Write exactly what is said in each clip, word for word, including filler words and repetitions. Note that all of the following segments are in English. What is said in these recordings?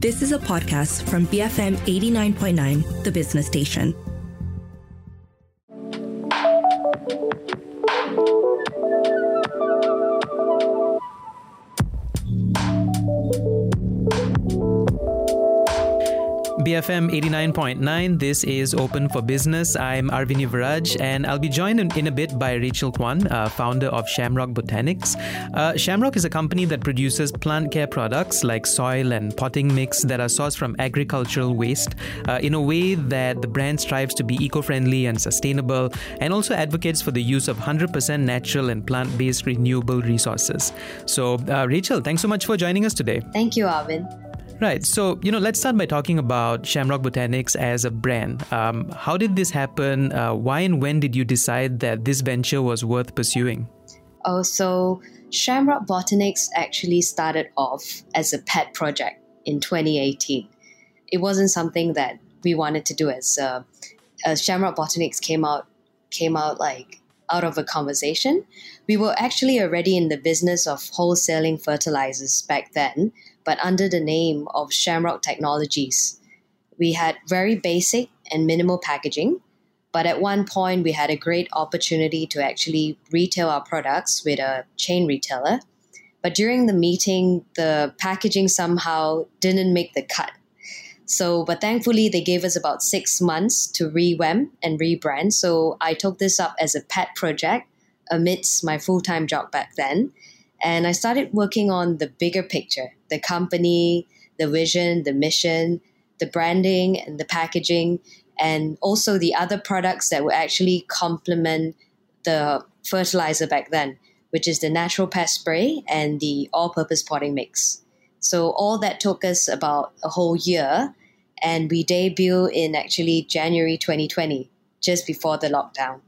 This is a podcast from B F M eighty-nine point nine, the business station. B F M eighty-nine point nine, this is Open for Business. I'm Arvini Viraj, and I'll be joined in, in a bit by Rachel Kwan, uh, founder of Shamrock Botanics. Uh, Shamrock is a company that produces plant care products like soil and potting mix that are sourced from agricultural waste uh, in a way that the brand strives to be eco-friendly and sustainable, and also advocates for the use of one hundred percent natural and plant-based renewable resources. So, uh, Rachel, thanks so much for joining us today. Thank you, Arvin. Right. So, you know, let's start by talking about Shamrock Botanics as a brand. Um, how did this happen? Uh, why and when did you decide that this venture was worth pursuing? Oh, so Shamrock Botanics actually started off as a pet project in twenty eighteen. It wasn't something that we wanted to do as uh, as Shamrock Botanics came out came out like out of a conversation. We were actually already in the business of wholesaling fertilizers back then, but under the name of Shamrock Technologies. We had very basic and minimal packaging, but at one point we had a great opportunity to actually retail our products with a chain retailer. But during the meeting, the packaging somehow didn't make the cut. So, but thankfully they gave us about six months to revamp and rebrand. So I took this up as a pet project amidst my full-time job back then. And I started working on the bigger picture, the company, the vision, the mission, the branding and the packaging, and also the other products that would actually complement the fertilizer back then, which is the natural pest spray and the all-purpose potting mix. So all that took us about a whole year, and we debuted in actually January twenty twenty, just before the lockdown.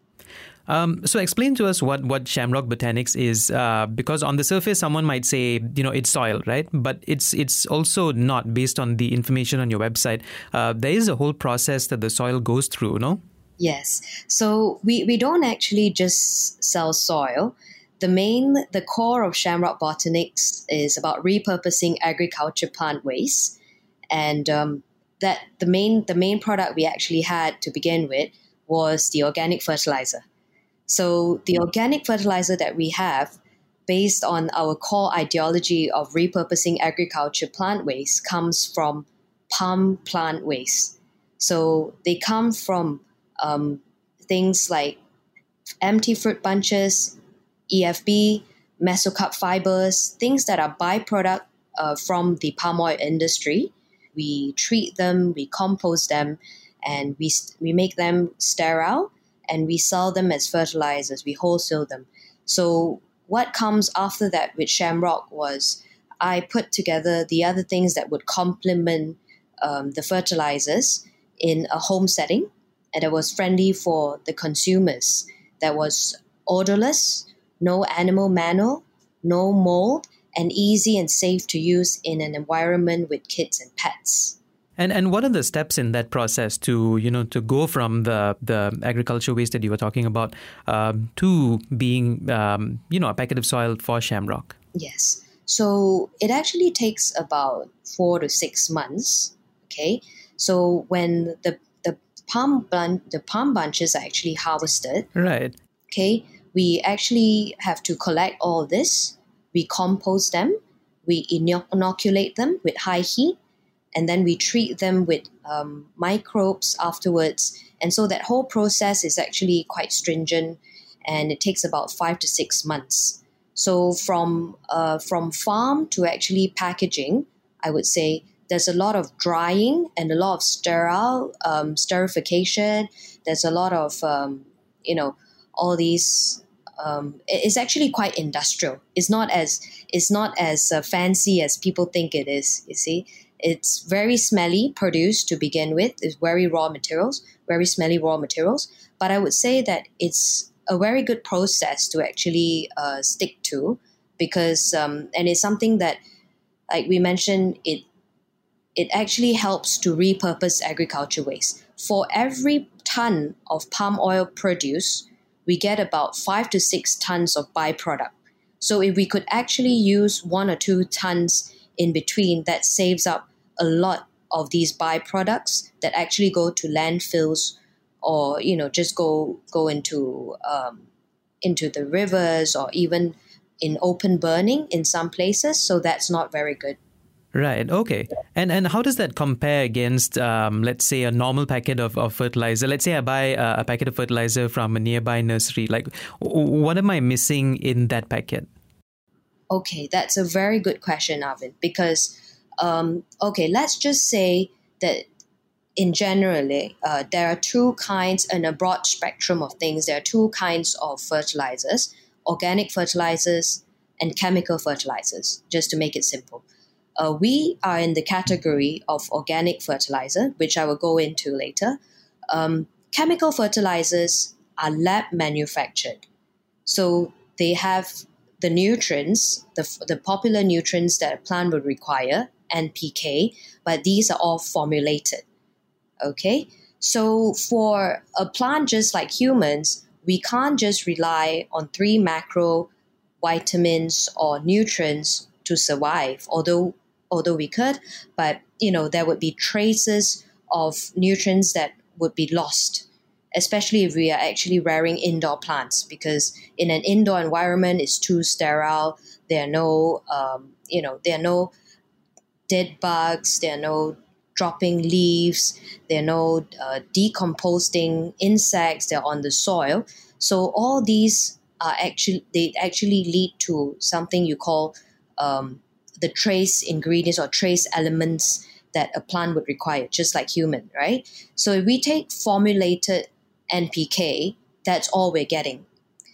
Um, so explain to us what, what Shamrock Botanics is, uh, because on the surface, someone might say, you know, it's soil, right? But it's it's also not based on the information on your website. Uh, there is a whole process that the soil goes through, no? Yes. So we, we don't actually just sell soil. The main, the core of Shamrock Botanics is about repurposing agriculture plant waste. And um, that the main the main product we actually had to begin with was the organic fertilizer. So the organic fertilizer that we have, based on our core ideology of repurposing agriculture plant waste, comes from palm plant waste. So they come from um, things like empty fruit bunches, E F B, mesocarp fibers, things that are byproduct uh, from the palm oil industry. We treat them, we compost them, and we we make them sterile, and we sell them as fertilizers. We wholesale them. So what comes after that with Shamrock was I put together the other things that would complement um, the fertilizers in a home setting, and that was friendly for the consumers. That was odorless, no animal manure, no mold, and easy and safe to use in an environment with kids and pets. And and what are the steps in that process to, you know, to go from the, the agriculture waste that you were talking about um, to being, um, you know, a packet of soil for Shamrock? Yes. So it actually takes about four to six months. Okay. So when the the palm bun- the palm bunches are actually harvested. Right. Okay. We actually have to collect all this. We compost them. We inoculate them with high heat. And then we treat them with um, microbes afterwards. And so that whole process is actually quite stringent, and it takes about five to six months. So from uh, from farm to actually packaging, I would say there's a lot of drying and a lot of sterile um, sterification. There's a lot of, um, you know, all these. Um, it's actually quite industrial. It's not as it's not as uh, fancy as people think it is. You see. It's very smelly produced to begin with. It's very raw materials, very smelly raw materials. But I would say that it's a very good process to actually uh, stick to, because um, and it's something that, like we mentioned, it it actually helps to repurpose agriculture waste. For every ton of palm oil produced, we get about five to six tons of byproduct. So if we could actually use one or two tons in between, that saves up a lot of these byproducts that actually go to landfills or, you know, just go go into um, into the rivers or even in open burning in some places. So that's not very good. Right. Okay. And and how does that compare against, um, let's say, a normal packet of, of fertilizer? Let's say I buy a, a packet of fertilizer from a nearby nursery. Like, w- what am I missing in that packet? Okay, that's a very good question, Arvind, because, um, okay, let's just say that in generally, uh, there are two kinds in a broad spectrum of things. There are two kinds of fertilizers, organic fertilizers and chemical fertilizers, just to make it simple. Uh, we are in the category of organic fertilizer, which I will go into later. Um, chemical fertilizers are lab manufactured. So they have the nutrients, the, the popular nutrients that a plant would require, N P K, but these are all formulated. Okay, so for a plant just like humans, we can't just rely on three macro vitamins or nutrients to survive, although although we could, but you know there would be traces of nutrients that would be lost, especially if we are actually rearing indoor plants, because in an indoor environment it's too sterile. There are no um, you know there are no dead bugs, there are no dropping leaves, there are no uh, decomposing insects, they're on the soil. So all these are actually, they actually lead to something you call um, the trace ingredients or trace elements that a plant would require, just like human, right? So if we take formulated N P K, that's all we're getting.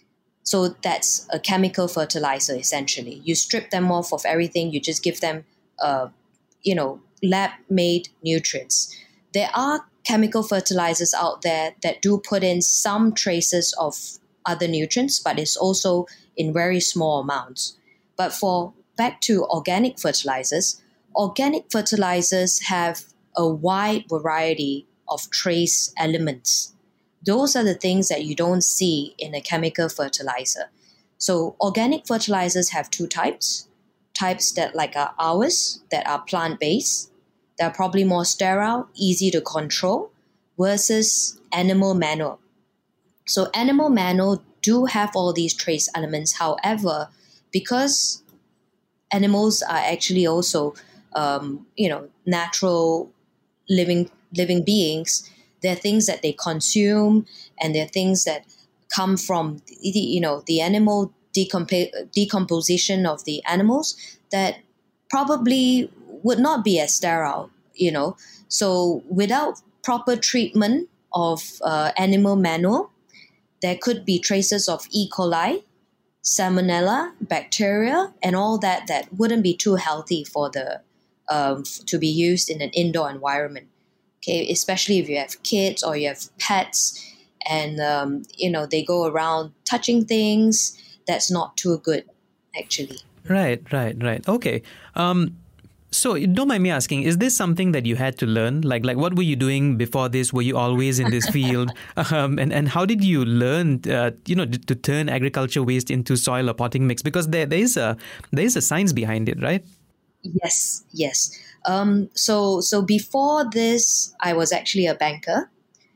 So that's a chemical fertilizer, essentially. You strip them off of everything, you just give them, uh, you know, lab-made nutrients. There are chemical fertilizers out there that do put in some traces of other nutrients, but it's also in very small amounts. But for back to organic fertilizers, organic fertilizers have a wide variety of trace elements. Those are the things that you don't see in a chemical fertilizer. So organic fertilizers have two types. Types that like are ours, that are plant-based, that are probably more sterile, easy to control, versus animal manure. So animal manure do have all these trace elements. However, because animals are actually also, um, you know, natural living living beings, there are things that they consume, and there are things that come from, the, you know, the animal decomp- decomposition of the animals that probably would not be as sterile, you know. So without proper treatment of uh, animal manure, there could be traces of E. coli, salmonella, bacteria, and all that that wouldn't be too healthy for the um, to be used in an indoor environment. Okay, especially if you have kids or you have pets, and um, you know they go around touching things. That's not too good, actually. Right, right, right. Okay. Um, so don't mind me asking, is this something that you had to learn? Like, like what were you doing before this? Were you always in this field? Um, and, and how did you learn, uh, you know, to turn agriculture waste into soil or potting mix? Because there, there is a there is a science behind it, right? Yes, yes. Um, so so before this, I was actually a banker.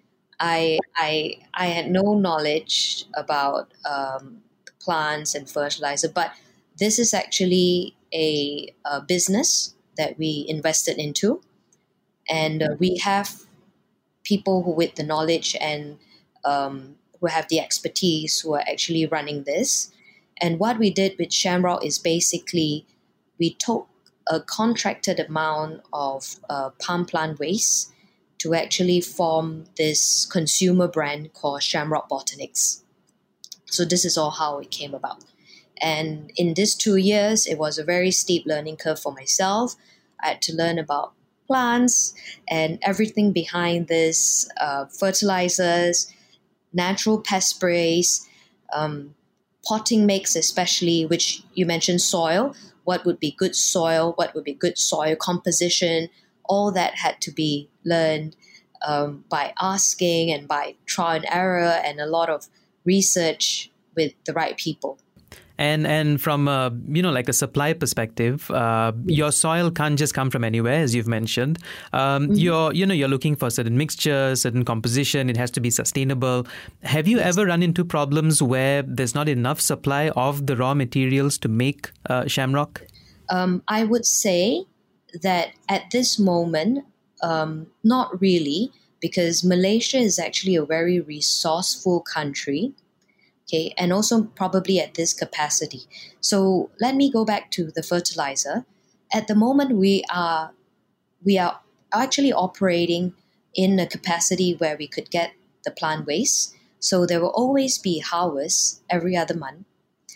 I I I had no knowledge about um, plants and fertilizer, but this is actually a, a business that we invested into, and uh, we have people who with the knowledge and um, who have the expertise who are actually running this. And what we did with Shamrock is basically we took a contracted amount of uh, palm plant waste to actually form this consumer brand called Shamrock Botanics. So this is all how it came about. And in these two years, it was a very steep learning curve for myself. I had to learn about plants and everything behind this, uh, fertilizers, natural pest sprays, um, potting mix especially, which you mentioned soil. What would be good soil? What would be good soil composition? All that had to be learned um, by asking and by trial and error and a lot of research with the right people. And and from a, you know, like a supply perspective, uh, your soil can't just come from anywhere, as you've mentioned. Um, mm-hmm. You're you know you're looking for certain mixture, certain composition. It has to be sustainable. Have you yes. ever run into problems where there's not enough supply of the raw materials to make uh, shamrock? Um, I would say that at this moment, um, not really, because Malaysia is actually a very resourceful country. Okay, and also probably at this capacity. So let me go back to the fertilizer. At the moment, we are we are actually operating in a capacity where we could get the plant waste. So there will always be harvest every other month,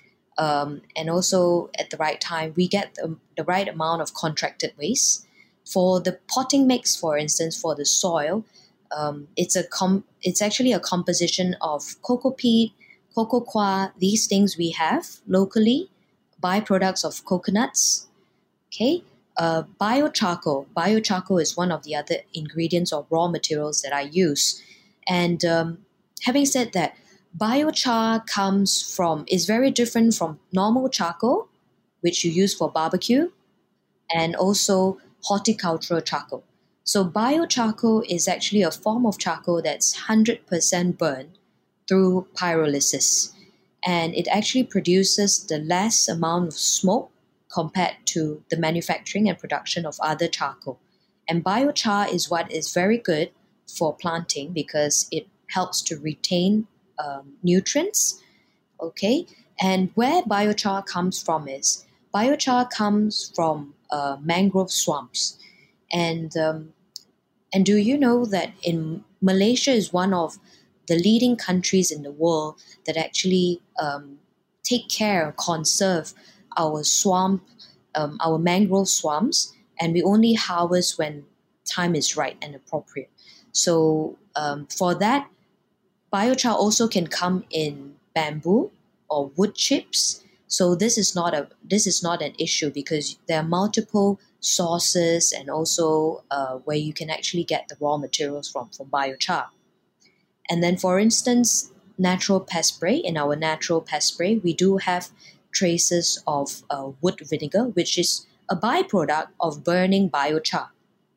um, and also at the right time, we get the, the right amount of contracted waste. For the potting mix, for instance, for the soil, um, it's a com- it's actually a composition of cocoa peat, cocoa coir, these things we have locally, byproducts of coconuts, okay? Uh, biocharcoal. Biocharcoal is one of the other ingredients or raw materials that I use. And um, having said that, biochar comes from, is very different from normal charcoal, which you use for barbecue, and also horticultural charcoal. So biocharcoal is actually a form of charcoal that's one hundred percent burned through pyrolysis, and it actually produces the less amount of smoke compared to the manufacturing and production of other charcoal. And biochar is what is very good for planting because it helps to retain um, nutrients, okay? And where biochar comes from is, biochar comes from uh, mangrove swamps. And, um, and do you know that in Malaysia is one of the leading countries in the world that actually um, take care, conserve our swamp, um, our mangrove swamps, and we only harvest when time is right and appropriate. So um, for that, biochar also can come in bamboo or wood chips. So this is not a this is not an issue because there are multiple sources and also uh, where you can actually get the raw materials from from biochar. And then, for instance, natural pest spray. In our natural pest spray, we do have traces of uh, wood vinegar, which is a byproduct of burning biochar.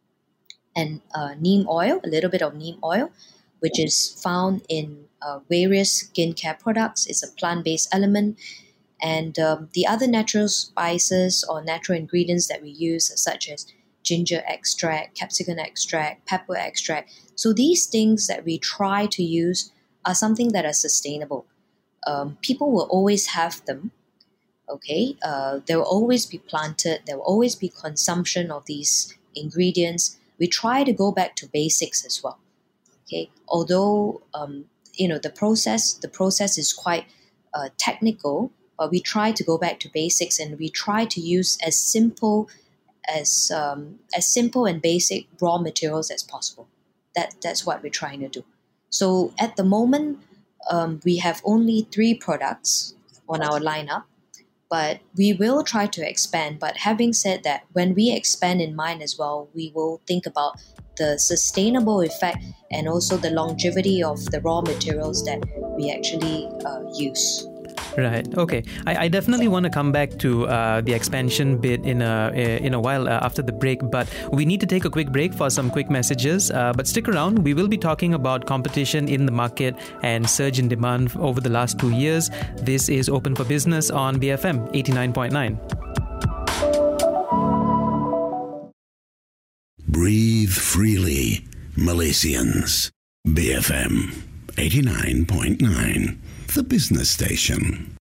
And uh, neem oil, a little bit of neem oil, which is found in uh, various skincare products. It's a plant-based element. And um, the other natural spices or natural ingredients that we use, such as ginger extract, capsicum extract, pepper extract. So these things that we try to use are something that are sustainable. Um, people will always have them, okay? Uh, there will always be planted. There will always be consumption of these ingredients. We try to go back to basics as well, okay? Although, um, you know, the process, the process is quite uh, technical, but we try to go back to basics and we try to use as simple as um, as simple and basic raw materials as possible. That that's what we're trying to do. So at the moment, um, we have only three products on our lineup, but we will try to expand. But having said that, when we expand in mind as well, we will think about the sustainable effect and also the longevity of the raw materials that we actually uh, use. Right. Okay. I, I definitely want to come back to uh, the expansion bit in a in a while uh, after the break, but we need to take a quick break for some quick messages. Uh, but stick around. We will be talking about competition in the market and surge in demand over the last two years. This is Open for Business on B F M eighty-nine point nine. Breathe freely, Malaysians. B F M eighty-nine point nine. The business station.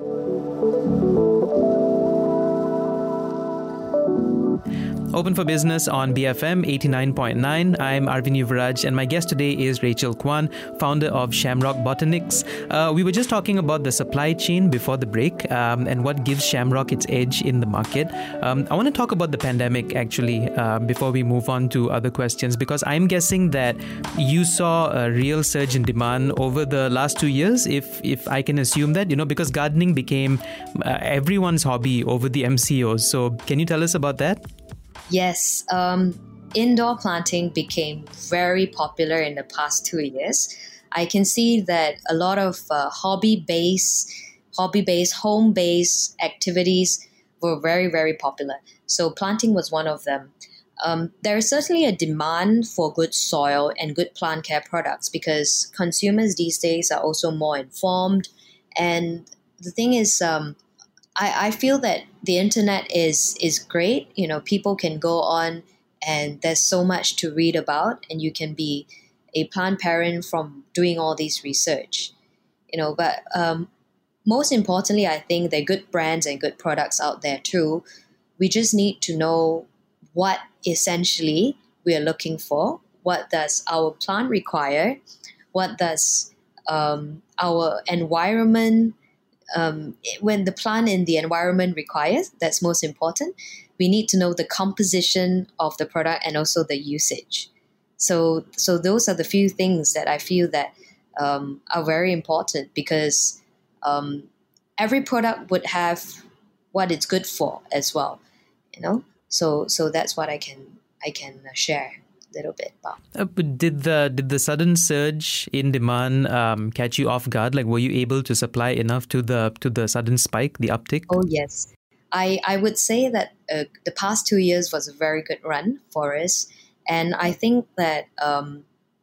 Open for Business on B F M eighty-nine point nine. I'm Arvin Yuvraj and my guest today is Rachel Kwan, founder of Shamrock Botanics. Uh, we were just talking about the supply chain before the break um, and what gives Shamrock its edge in the market. Um, I want to talk about the pandemic actually uh, before we move on to other questions, because I'm guessing that you saw a real surge in demand over the last two years, if if I can assume that, you know, because gardening became uh, everyone's hobby over the M C Os. So can you tell us about that? Yes, um, indoor planting became very popular in the past two years. I can see that a lot of uh, hobby-based, hobby-based, home-based activities were very, very popular. So planting was one of them. Um, there is certainly a demand for good soil and good plant care products because consumers these days are also more informed. And the thing is, um, I, I feel that the internet is is great. You know, people can go on and there's so much to read about, and you can be a plant parent from doing all this research. You know, but um, most importantly, I think there are good brands and good products out there too. We just need to know what essentially we are looking for. What does our plant require? What does um, our environment, um, when the plant in the environment requires, that's most important. We need to know the composition of the product and also the usage. So, so those are the few things that I feel that um, are very important because um, every product would have what it's good for as well, you know. So, so that's what I can I can share a little bit about. Uh, but did the did the sudden surge in demand um, catch you off guard? Like, were you able to supply enough to the to the sudden spike, the uptick? Oh yes, I I would say that uh, the past two years was a very good run for us, and I think that um,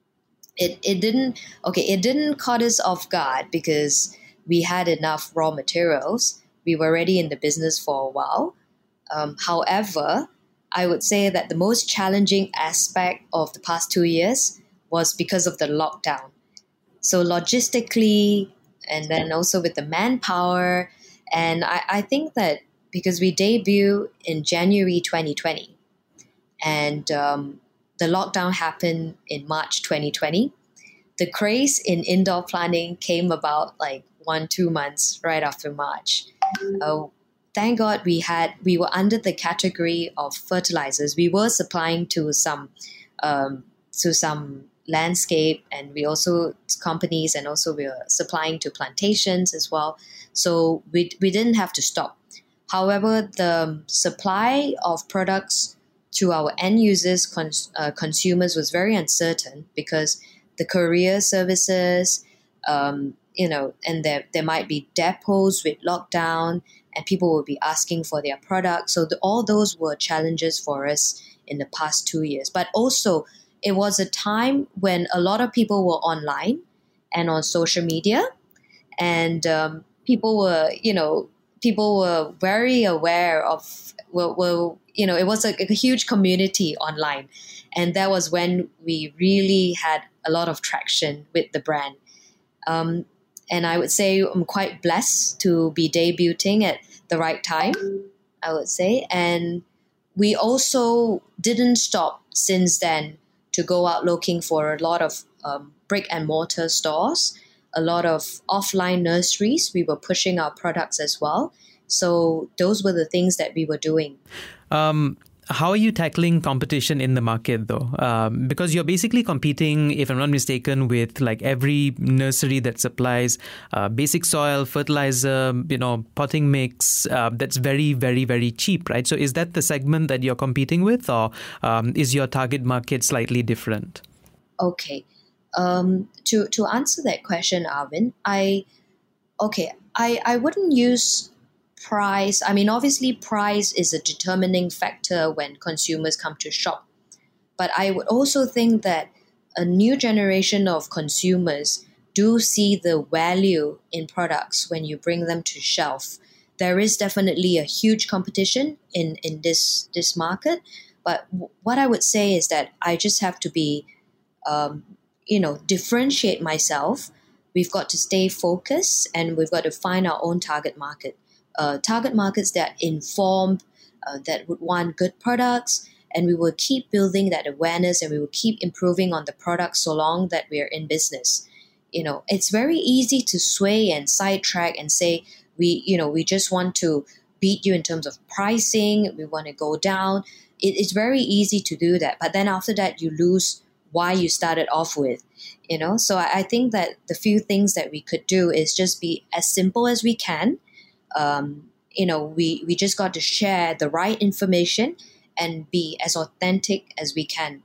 it it didn't okay it didn't caught us off guard because we had enough raw materials. We were already in the business for a while. Um, however, I would say that the most challenging aspect of the past two years was because of the lockdown. So logistically, and then also with the manpower, and I, I think that because we debuted in January twenty twenty, and um, the lockdown happened in March twenty twenty, the craze in indoor planting came about like one, two months right after March. Uh, Thank God we had we were under the category of fertilizers. We were supplying to some um, to some landscape, and we also companies, and also we were supplying to plantations as well. So we we didn't have to stop. However, the supply of products to our end users, cons- uh, consumers, was very uncertain because the courier services, um, you know, and there there might be depots with lockdown. And people will be asking for their products. So the, all those were challenges for us in the past two years. But also, it was a time when a lot of people were online and on social media. And um, people were, you know, people were very aware of, were, were you know, it was a, a huge community online. And that was when we really had a lot of traction with the brand. Um, And I would say I'm quite blessed to be debuting at the right time, I would say. And we also didn't stop since then to go out looking for a lot of um, brick and mortar stores, a lot of offline nurseries. We were pushing our products as well. So those were the things that we were doing. Um, How are you tackling competition in the market, though? Um, because you're basically competing, if I'm not mistaken, with like every nursery that supplies uh, basic soil, fertilizer, you know, potting mix. Uh, that's very, very, very cheap, right? So is that the segment that you're competing with, or um, is your target market slightly different? Okay. Um, to to answer that question, Arvin, I okay, I, I wouldn't use price. I mean, obviously, price is a determining factor when consumers come to shop. But I would also think that a new generation of consumers do see the value in products when you bring them to shelf. There is definitely a huge competition in, in this, this market. But w- what I would say is that I just have to be, um, you know, differentiate myself. We've got to stay focused, and we've got to find our own target market. Uh, target markets that informed, uh, that would want good products, and we will keep building that awareness, and we will keep improving on the products so long that we are in business. You know, it's very easy to sway and sidetrack and say we, you know, we just want to beat you in terms of pricing. We want to go down. It, it's very easy to do that, but then after that, you lose why you started off with. You know, so I, I think that the few things that we could do is just be as simple as we can. Um, you know, we, we just got to share the right information and be as authentic as we can.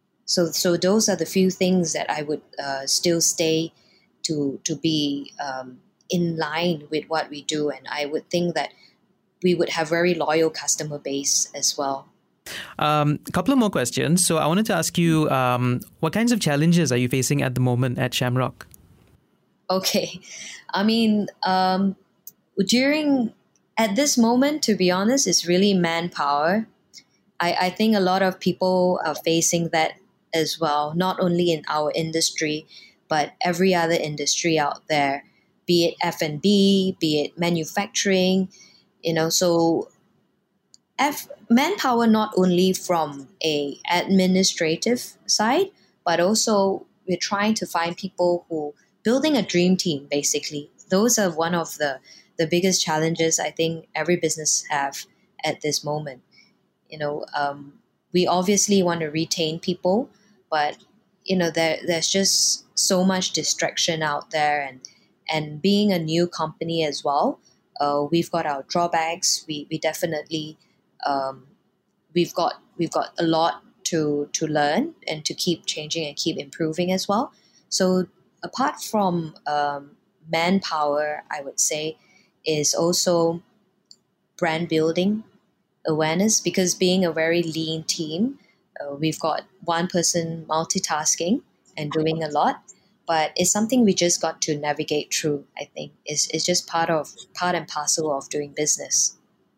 So so those are the few things that I would uh, still stay to to be um, in line with what we do. And I would think that we would have very loyal customer base as well. Um, a couple of more questions. So I wanted to ask you, um, what kinds of challenges are you facing at the moment at Shamrock? Okay. I mean, um, during, at this moment, to be honest, it's really manpower. I, I think a lot of people are facing that as well, not only in our industry, but every other industry out there, be it F and B, be it manufacturing, you know, so F, manpower not only from a administrative side, but also we're trying to find people who building a dream team, basically. Those are one of the, the biggest challenges I think every business have at this moment. You know, um, we obviously want to retain people, but, you know, there there's just so much distraction out there. And, and being a new company as well, uh, we've got our drawbacks. We, we definitely, um, we've got we've got a lot to, to learn and to keep changing and keep improving as well. So apart from um, manpower, I would say, is also brand building awareness, because being a very lean team, uh, we've got one person multitasking and doing a lot, but it's something we just got to navigate through. I think it's it's just part of part and parcel of doing business.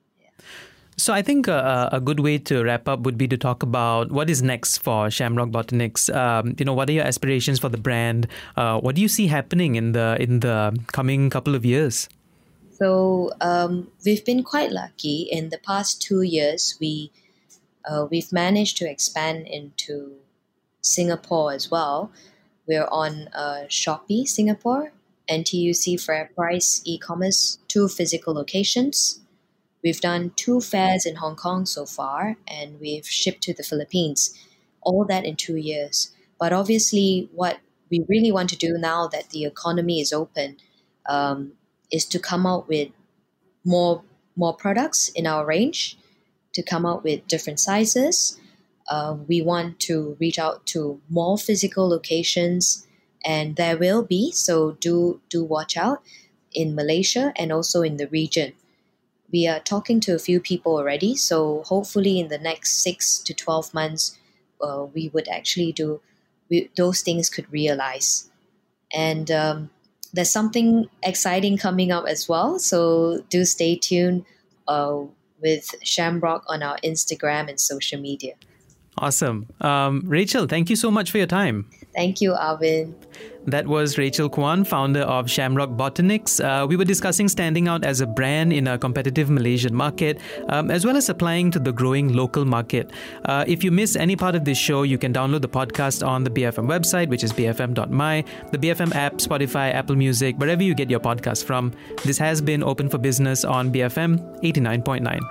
So I think uh, a good way to wrap up would be to talk about what is next for Shamrock Botanics. Um, you know, what are your aspirations for the brand? Uh, what do you see happening in the in the coming couple of years? So um, we've been quite lucky. In the past two years, we uh, we've managed to expand into Singapore as well. We're on uh, Shopee Singapore, N T U C FairPrice e-commerce, two physical locations. We've done two fairs in Hong Kong so far, and we've shipped to the Philippines. All that in two years. But obviously, what we really want to do now that the economy is open um, is to come out with more more products in our range, to come out with different sizes. Uh, we want to reach out to more physical locations, and there will be, so do do watch out, in Malaysia and also in the region. We are talking to a few people already, so hopefully in the next six to twelve months, uh, we would actually do, we, those things could realize. And um, there's something exciting coming up as well, so do stay tuned uh, with Shamrock on our Instagram and social media. Awesome. Um, Rachel, thank you so much for your time. Thank you, Arvin. That was Rachel Kwan, founder of Shamrock Botanics. Uh, we were discussing standing out as a brand in a competitive Malaysian market, um, as well as applying to the growing local market. Uh, if you miss any part of this show, you can download the podcast on the B F M website, which is b f m dot m y, the B F M app, Spotify, Apple Music, wherever you get your podcast from. This has been Open for Business on B F M eighty-nine point nine.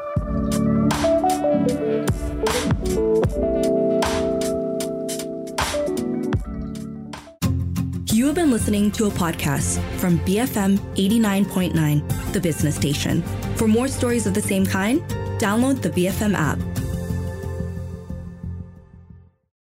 You have been listening to a podcast from B F M eighty-nine point nine, the business station. For more stories of the same kind, download the B F M app.